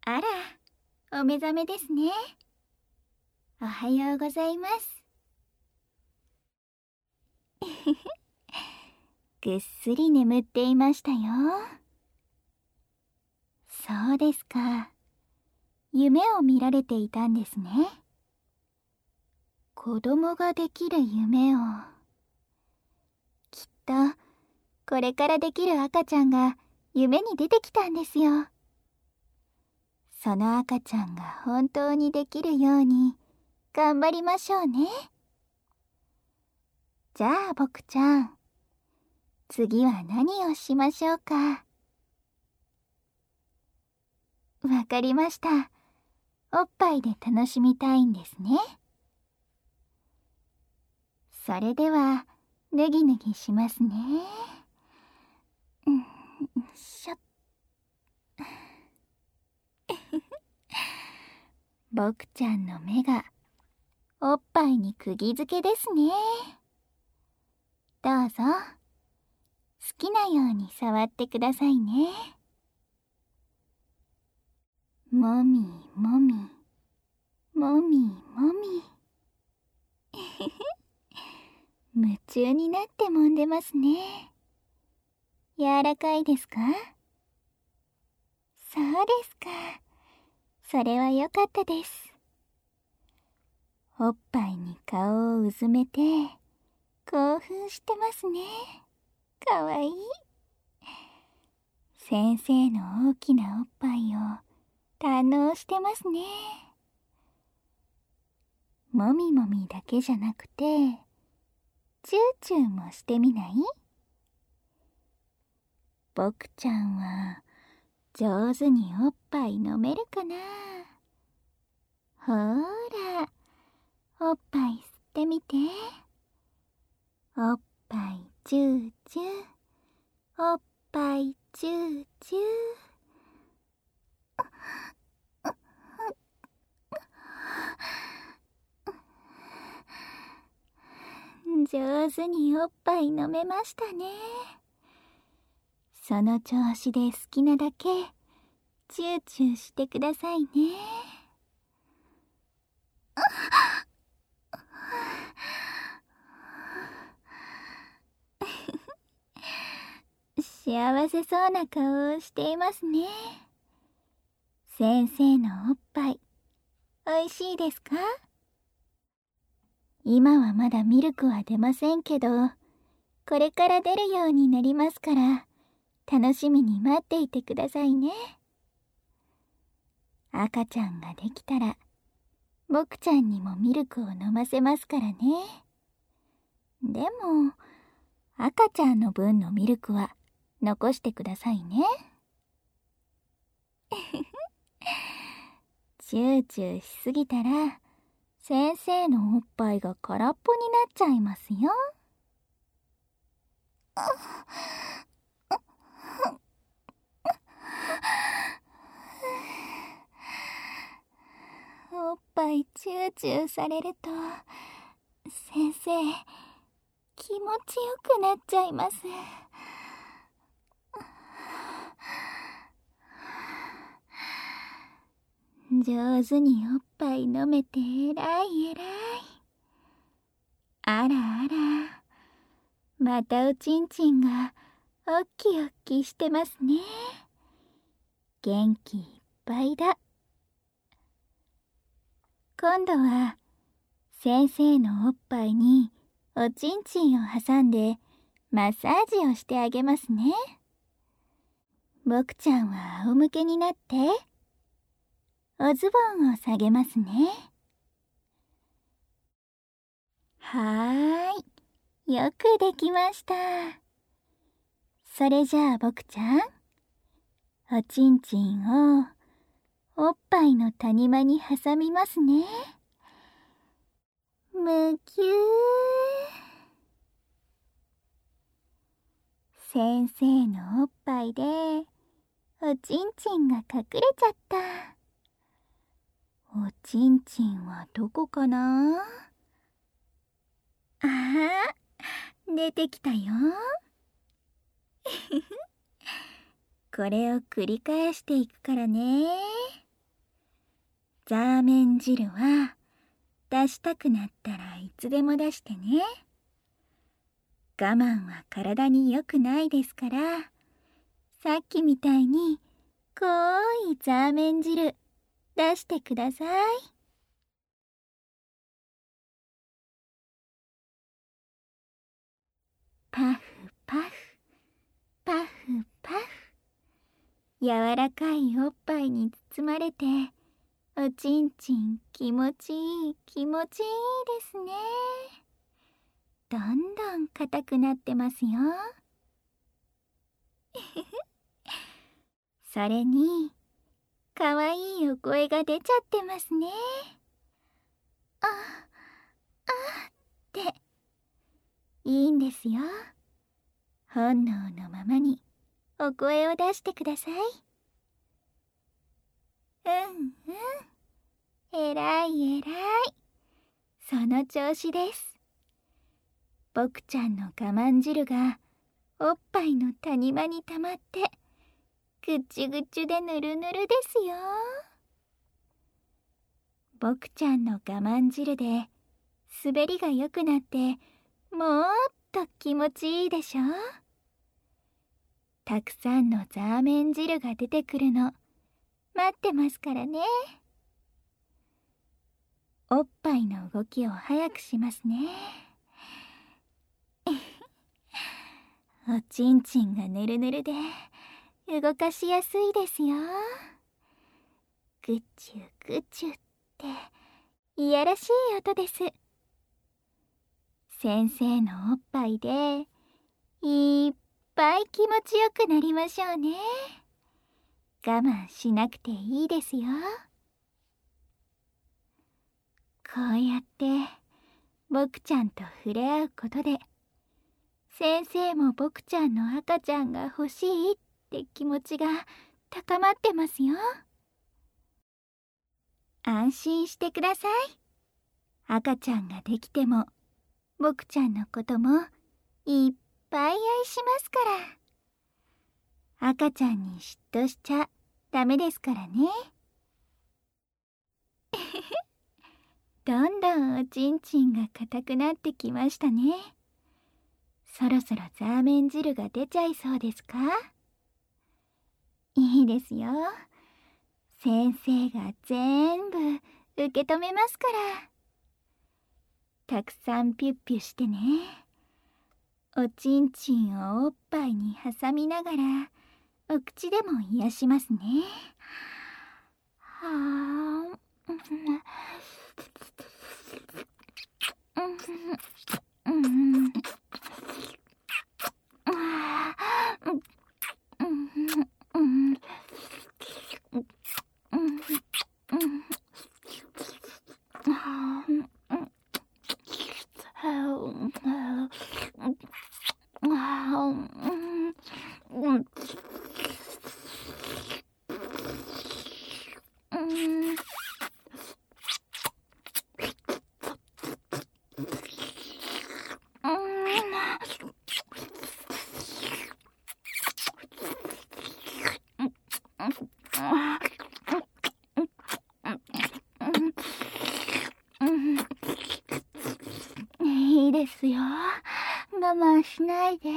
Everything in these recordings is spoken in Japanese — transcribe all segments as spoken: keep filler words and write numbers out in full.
あら、お目覚めですね。おはようございます。ぐっすり眠っていましたよ。そうですか。夢を見られていたんですね。子供ができる夢を。きっと、これからできる赤ちゃんが夢に出てきたんですよ。その赤ちゃんが本当にできるように頑張りましょうね。じゃあ僕ちゃん、次は何をしましょうか。わかりました。おっぱいで楽しみたいんですね。それでは、脱ぎ脱ぎしますね。うんしょ。僕ちゃんの目がおっぱいに釘付けですね。どうぞ、好きなように触ってくださいね。もみもみ、もみもみ。夢中になって揉んでますね。柔らかいですか？そうですか。それはよかったです。おっぱいに顔をうずめて興奮してますね。かわいい。先生の大きなおっぱいを堪能してますね。もみもみだけじゃなくて、チューチューもしてみない？僕ちゃんは上手におっぱい飲めるかな？ほーら、おっぱい吸ってみて。おっぱいチューチュー、おっぱいチューチュー。上手におっぱい飲めましたね。その調子で好きなだけチューチューしてくださいね。幸せそうな顔をしていますね。先生のおっぱい、おいしいですか？今はまだミルクは出ませんけど、これから出るようになりますから、楽しみに待っていてくださいね。赤ちゃんができたら、僕ちゃんにもミルクを飲ませますからね。でも、赤ちゃんの分のミルクは残してくださいね。チューチューしすぎたら、先生のおっぱいが空っぽになっちゃいますよ。おっぱいチューチューされると、先生、気持ちよくなっちゃいます。上手におっぱい飲めてえらいえらい。あらあら、またおちんちんがおっきおっきしてますね。元気いっぱいだ。今度は先生のおっぱいにおちんちんを挟んでマッサージをしてあげますね。僕ちゃんは仰向けになっておズボンを下げますね。はーい、よくできました。それじゃあ僕ちゃん、おちんちんをおっぱいの谷間に挟みますね。むきゅー。先生のおっぱいでおちんちんが隠れちゃった。おちんちんはどこかな？ああ、出てきたよ。これを繰り返していくからね。 ザーメン汁は出したくなったらいつでも出してね。我慢は体に良くないですから、さっきみたいに濃いザーメン汁出してください。パフパフ、パフパフ。柔らかいおっぱいに包まれて、おちんちん気持ちいい気持ちいいですね。どんどん硬くなってますよ。それにかわいいお声が出ちゃってますね。あ、あっていいんですよ。本能のままにお声を出してください。うんうん、えらいえらい。その調子です。僕ちゃんの我慢汁がおっぱいの谷間に溜まってぐっちゅぐっちゅでぬるぬるですよ。僕ちゃんの我慢汁で滑りが良くなってもっと気持ちいいでしょ。たくさんのザーメン汁が出てくるの待ってますからね。おっぱいの動きを早くしますね。おちんちんがぬるぬるで動かしやすいですよ。ぐちゅぐちゅっていやらしい音です。先生のおっぱいでいっぱい気持ちよくなりましょうね。我慢しなくていいですよ。こうやって僕ちゃんと触れ合うことで、先生も僕ちゃんの赤ちゃんが欲しいって気持ちが高まってますよ。安心してください。赤ちゃんができても僕ちゃんのこともいっぱい愛しますから。赤ちゃんに嫉妬しちゃダメですからね。どんどんおちんちんが硬くなってきましたね。そろそろザーメン汁が出ちゃいそうですか？いいですよ。先生が全部受け止めますから。たくさんピュッピュしてね。おちんちんをおっぱいに挟みながらお口でも癒しますね。はあ、うんうんうん、いいですよ。我慢しないで。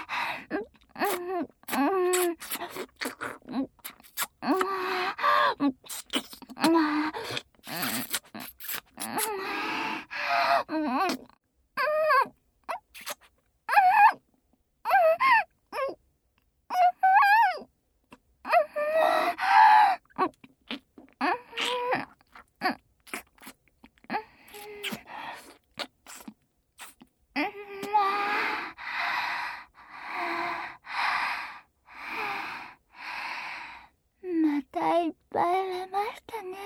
またいっぱい入れましたね。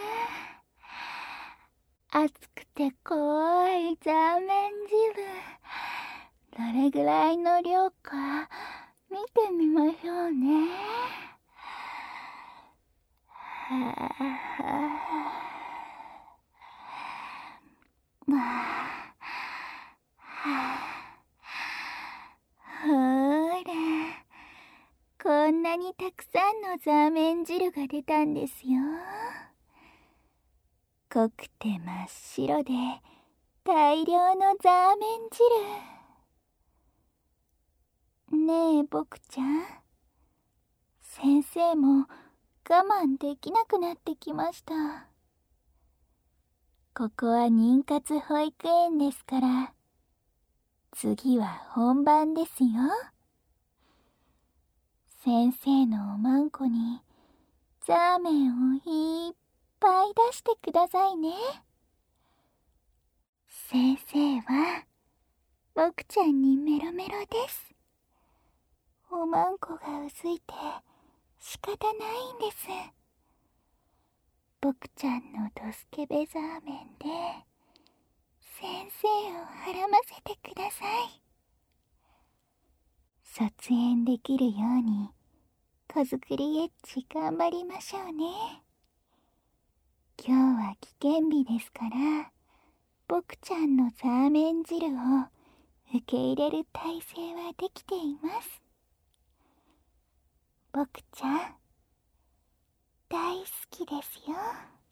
熱くて濃いザーメン汁、どれぐらいの量か見てみましょうね。はあ、ほーら、こんなにたくさんのザーメン汁が出たんですよ。 濃くて真っ白で大量のザーメン汁。ねえ僕ちゃん、先生も我慢できなくなってきました。ここは妊活保育園ですから、次は本番ですよ。先生のおまんこにザーメンをいっぱい出してくださいね。先生は僕ちゃんにメロメロです。おまんこが薄いて仕方ないんです。僕ちゃんのドスケベザーメンで先生をはらませてください。卒園できるように子作りエッチ頑張りましょうね。今日は危険日ですから、僕ちゃんのザーメン汁を受け入れる体制はできています。僕ちゃん大好きですよ。